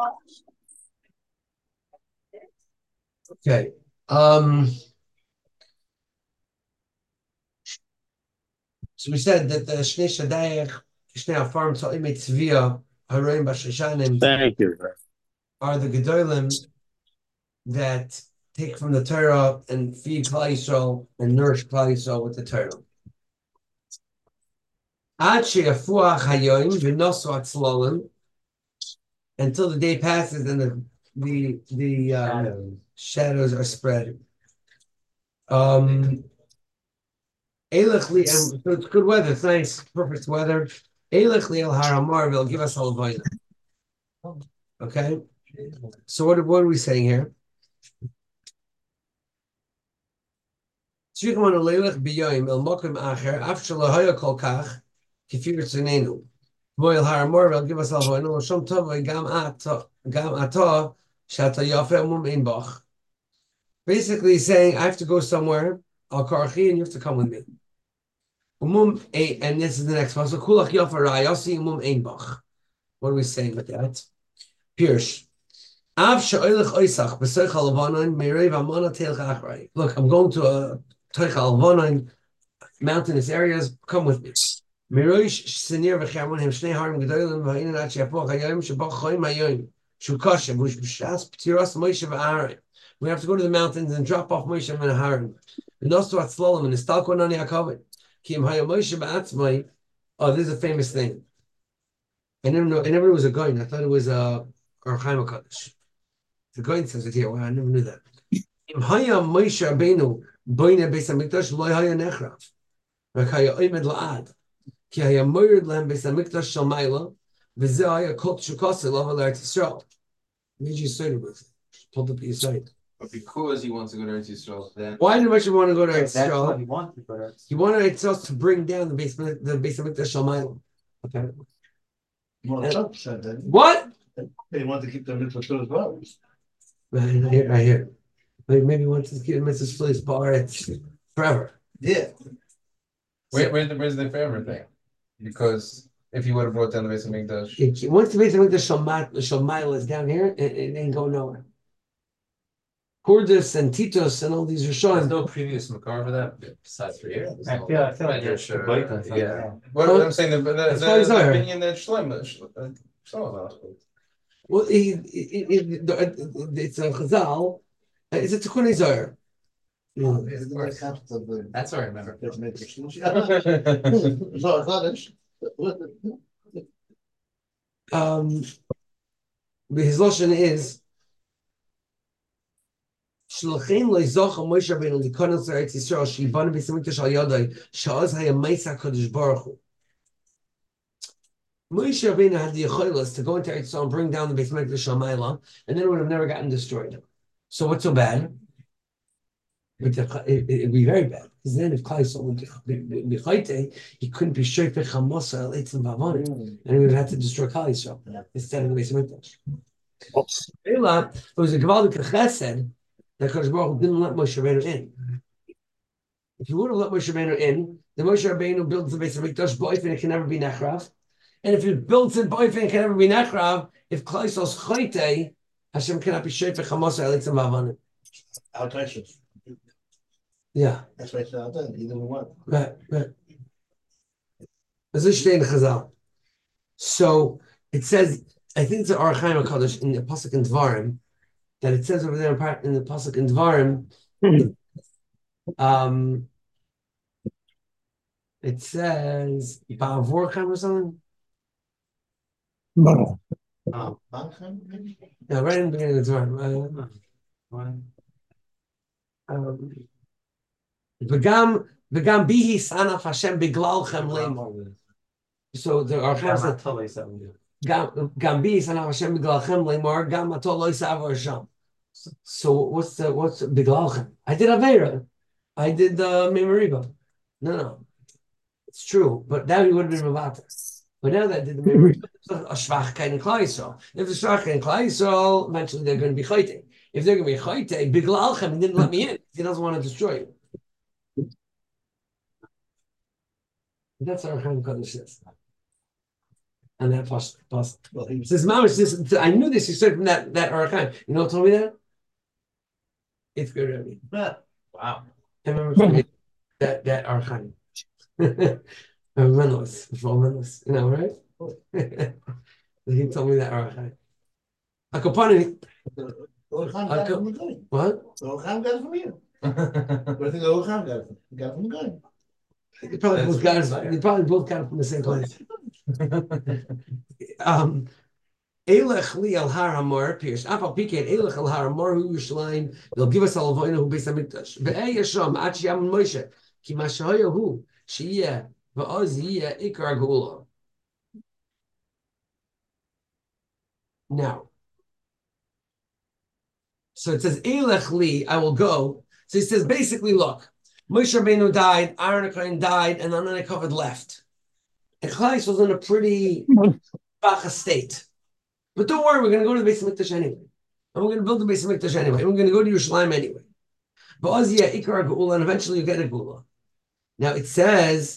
Okay. So we said that the Shnei Shadayach, Shnei Afarim Tza'imei Tzviya, Haroim Bashashanim, Thank you. are the Gedolim that take from the Torah and feed Klal Yisrael and nourish Klal Yisrael with the Torah. Ad sheyafuach hayoim v'nosu atzlolim, until the day passes and the shadows are spread. Elech li, and so it's good weather. It's nice, perfect weather. Elech li el haramar will give us halavayna. Okay. So what are we saying here? Tzrichman leilech biyoim el mokim acher af shalahaya kol kach kifir tzunenu. Moil haramar will give us halavayna. L'shom tov gam ata shata yafe umum ein bach. Basically saying, I have to go somewhere, al karchi, and you have to come with me. Umum ein, and this is the next one. So kulach yafa rayasi umum ein bach. What are we saying with that? Pirsh. Look, I'm going to a Teichal Lavanon, mountainous areas. Come with me. We have to go to the mountains and drop off Moshe and Aaron. Oh, this is a famous thing. I never knew it was a goyin. I thought it was a Chaim HaKadosh. The goyin says it here. Wow, I never knew that. Im haya Moshe Rabbeinu boine Beis Hamikdash lo haya nechrav. Rak haya oimed la'ad. Ki haya moired lehem Beis Hamikdash shel Maila v'zeh haya kol tshukasi lava l'Eretz Yisrael. Made you say it with it. Pulled up your site. But because he wants to go to Eretz Yisrael, then why did Moshe want to go to Eretz That's Yisrael? what he wanted to go to. He wanted Eretz Yisrael to bring down the Beis Hamikdash shel Maila. Okay. Well, said that. What? They want to keep the mitzvah as well. I hear. Like maybe once his kid misses Philly's bar, it's forever. Yeah. where's the forever thing? Because if he would have brought down the Beis Hamikdash, Once the Beis Hamikdash Shalmail is down here, it ain't going nowhere. Kurdis and Titos and all these there's Rishonim. no previous makar for that besides for here. I feel like Medrash, it's the blatant thing, yeah. What I'm saying, the opinion that Shlomo. Well, it's a Chazal. It's a Tikkun Zohar. That's what I remember. His lotion is Shlachin loizocha Moshe Rabbeinu likonos Eretz Yisrael sheibanu Beis Hamikdash al yadai she'oz haya meisa Kadosh Baruch Hu. Moshe Rabbeinu had the yicholos to go into Eretz Yisrael and bring down the Beis Hamikdash al Maila, and then it would have never gotten destroyed. So what's so bad? It'd be very bad, because then if Klal Yisrael would be chayte, he couldn't be shofech chamosa al eitzim v'avonim, and he would have had to destroy Klal Yisrael instead of the Beis Hamikdash. It was a Gavaldik Chesed that Kadosh Baruch Hu didn't let Moshe Rabbeinu in. If he would have let Moshe Rabbeinu in, then Moshe Rabbeinu builds the Beis Hamikdash boif and it can never be nechrav. And if he builds it boif and it can never be nechrav, if Klal Yisrael's chayte, Hashem cannot be shofech chamosa al eitzim v'avonim. Yeah. That's why it's not done. He doesn't want. Right. So it says, I think it's the Or Chaim HaKadosh in the Pasuk in Dvarim, that it says over there in the Pasuk in Dvarim, it says Ba'avorchem or something. No. Yeah, right in the beginning of Dvarim. V'gam bihi sanaf Hashem biglalchem leimor. So the Or Chaim said, Gam bihi sanaf Hashem biglalchem leimor, gam atol lo yisav Hashem. So what's biglalchem? I did Aveira. I did Memoriba. No. It's true. But now he would have been Mavata. But now that I did the Memoriba, a Shvachkeit in Klal Yisrael. If the Shvachkeit in Klal Yisrael, eventually they're going to be Chayte. If they're going to be Chayte, biglalchem, he didn't let me in. He doesn't want to destroy you. That's our Chaim Kadosh says. And that pasuk. Well, he Says Mamish, this I knew this. He said from that Arachim. You know what told me that? Eighth grade Rebbe. Wow. I remember from that Arachim. Menless, Menless. You know, right? He told me that Arachim. Akopani. What? The Orcham got it from you. What do you think the Orcham got it from? He got it from the guy. They probably both got it. They probably both got it from the same place. Elech li al har hamor pierce. Afal piket elech al har hamor hu Yerushalayim. They'll give us al avoinu hu beis hamikdash. Ve'ei yasham ad sheyam Moshe ki mashahoya hu sheyeh va'oz yiyeh ikar geula. Now, so it says elech li, I will go. So he says basically, look, Moshe Rabbeinu died, Aaron HaKohen died, and then the covered left. And Chlais was in a pretty bacha state. But don't worry, we're going to go to the Beis HaMikdash anyway. And we're going to build the Beis HaMikdash anyway. We're going to go to Yerushalayim anyway. But Oziyah, Ikar Geula, and eventually you get a Geula. Now it says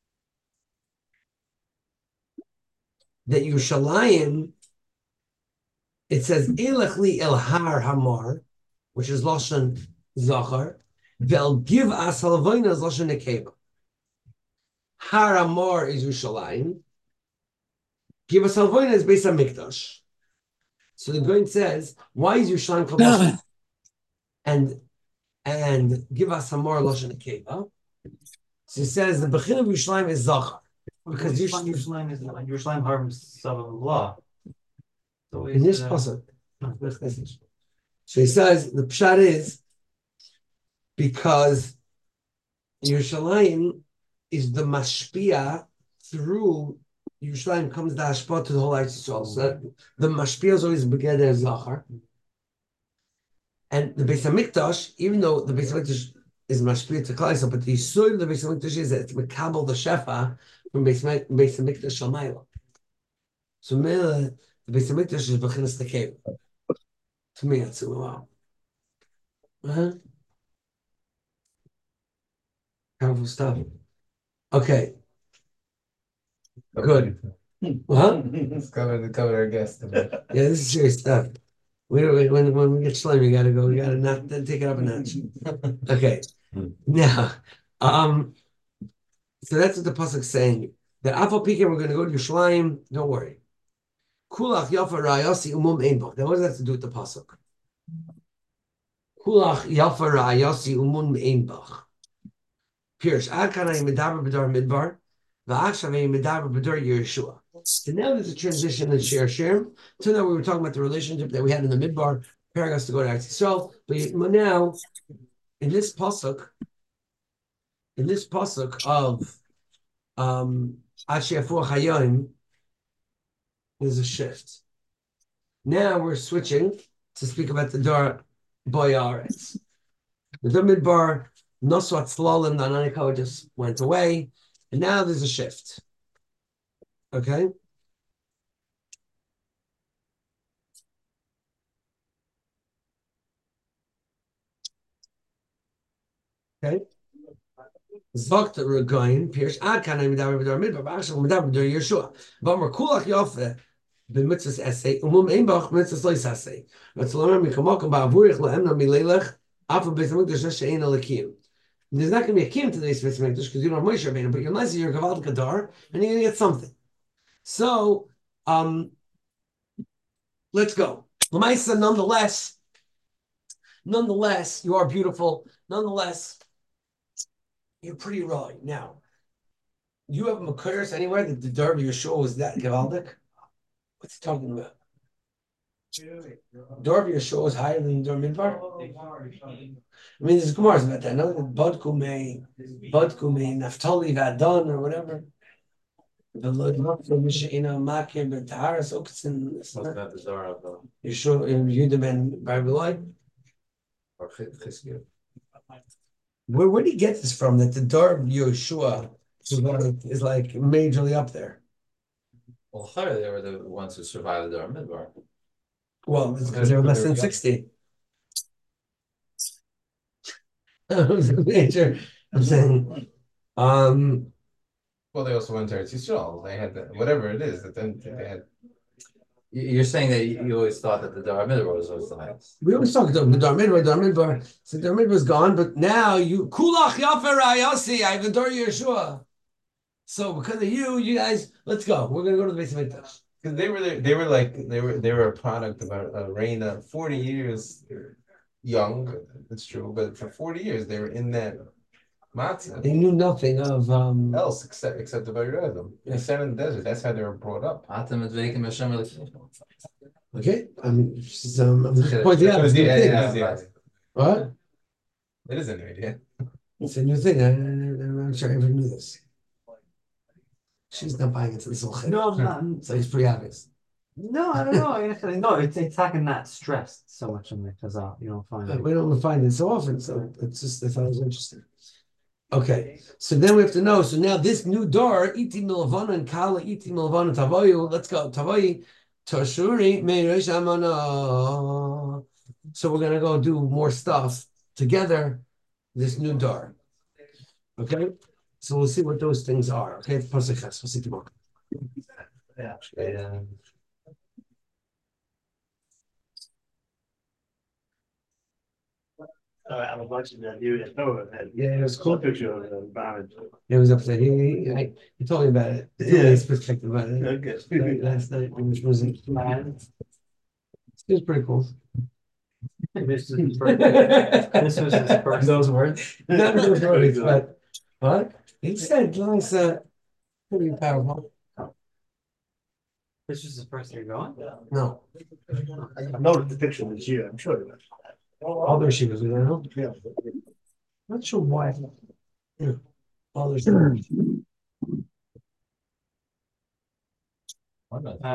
that Yerushalayim, it says, Elech li el har hamar, which is Lashon Zachar, they'll give us halavoina as Lashon Nekeva. Har hamar is Yerushalayim. Give us halavoina as Beis HaMikdash. So the Goin says, why is Yerushalayim called Lashon? And give us hamar Lashon Nekeva. So he says the Bechin of Yerushalayim is Zachar. Because Yerushalayim is Yerushalayim harms Law. So in this pasuk. So he says the pshat is because Yerushalayim is the mashpia through Yerushalayim comes the hashpah to the whole Eretz Yisrael. So the mashpia is always beged as zachar, and the Beis Hamikdash, even though the Beis Hamikdash is mashpia to Klal Yisrael, but the yisod of the Beis Hamikdash is that it's mekabel the shefa from Beis Hamikdash Shamayla. So the Beis Hamikdash is bechinas tekeva. To me, that's a wow. Powerful stuff. Okay. Good. What? Let's cover our guest. Yeah, this is serious stuff. When we get slimy, we gotta go. We gotta not take it up a notch. Okay. Now, so that's what the pasuk's saying. That afal pikim, we're gonna go to Yerushalayim. Don't worry. Kulach yafa rayasi umum einbach. Now, what does that have to do with the pasuk? Kulach yafa rayasi umum einbach. Pierce. Akanai medaber b'dar midbar. V'achshavei medaber b'dar Yeshua. So now there's a transition in Shir Shem. So now we were talking about the relationship that we had in the midbar, preparing us to go to Eretz Yisrael. But now, in this pasuk of Ashefu Hayim, there's a shift. Now we're switching to speak about the Dar Boyaretz. The Dar Midbar, Noswat Slalim, Nananiko just went away, and now there's a shift. Okay? Okay? Zokt Regain, Pierce, Ad Kana Midavar Bidar Midbar, Bashal Midavar Bidar Yeshua. Vamar Kulach Yofe, the mitzvahs essay, Einbach, mitzvahs Lois essay. But to learn Mikamakam Bavurich Laemna Milelech, Alpha Beis Hamikdash Shein Alakim. There's not going to be a kim to this Beis Hamikdash because you don't have Moshe Rabbeinu, but you're nice, you're Gavald Kadar, and you're going to get something. So, let's go. Lamaisa, nonetheless, you are beautiful. Nonetheless, you're pretty raw. Now, you have Makuris anywhere that the Dar Yeshua was that Gavaldik? What's he talking about? Dar Yeshua is higher than Dar Midbar? I mean, there's Gemara's about that. No, Badkume, Naftali Vadon, or whatever. The Lord Mishina Makim ben Taharas Oksin. What's about the Zara though? Yeshua Yehuda ben Barbilai. Or Chizkiah. Where do you get this from? That the Dar of Yeshua is like majorly up there. Well, they were the ones who survived the Dar Midbar. Well, it's because they were less than 60. It was a major. I'm saying, Well, they also went to Eretz Yisrael. They had whatever it is that then they had. You're saying that you always thought that the Dara Midbar was always the highest. We always talk about the Dar Midbar. So Dar Midbar's gone, but now you Kulach Yafer Ayasi, I have the Dar Yeshua. So because of you guys, let's go. We're gonna go to the Beis Hamikdash. Because they were a product of a reign of 40 years young, it's true, but for 40 years they were in that matzah. They knew nothing of Else except the Vayiredim. They sat in the desert. That's how they were brought up. Okay, I'm just pointing out. It's a new thing. Yeah. What? It is a new idea. It's a new thing. I'm not sure I ever knew this. She's not buying into this whole thing. No, I'm not. So it's pretty obvious. No, I don't know. No, it's taking that stressed so much in the Chazal. You don't find it. We don't find it so often, so it's just I thought it was interesting. Okay, so then we have to know. So now this new door, iti milavana and kala iti milavana tavoyu. Let's go tavoyi toshuri meiresh amana. So we're gonna go do more stuff together. This new door. Okay, so we'll see what those things are. Okay, Pasachas. We'll see tomorrow. Yeah. I was watching that you didn't know it. Yeah, it was cool. Picture of the barn. It was upset. He told me about it. Yeah. His perspective about it. Okay. Last night, which was it was pretty cool. This was his first. Those words. Not those words, but what he said. Nice, pretty powerful. This was the first year going? No, I noticed the picture this year, I'm sure. other she was. Yeah. Not sure why. Yeah. Other she was.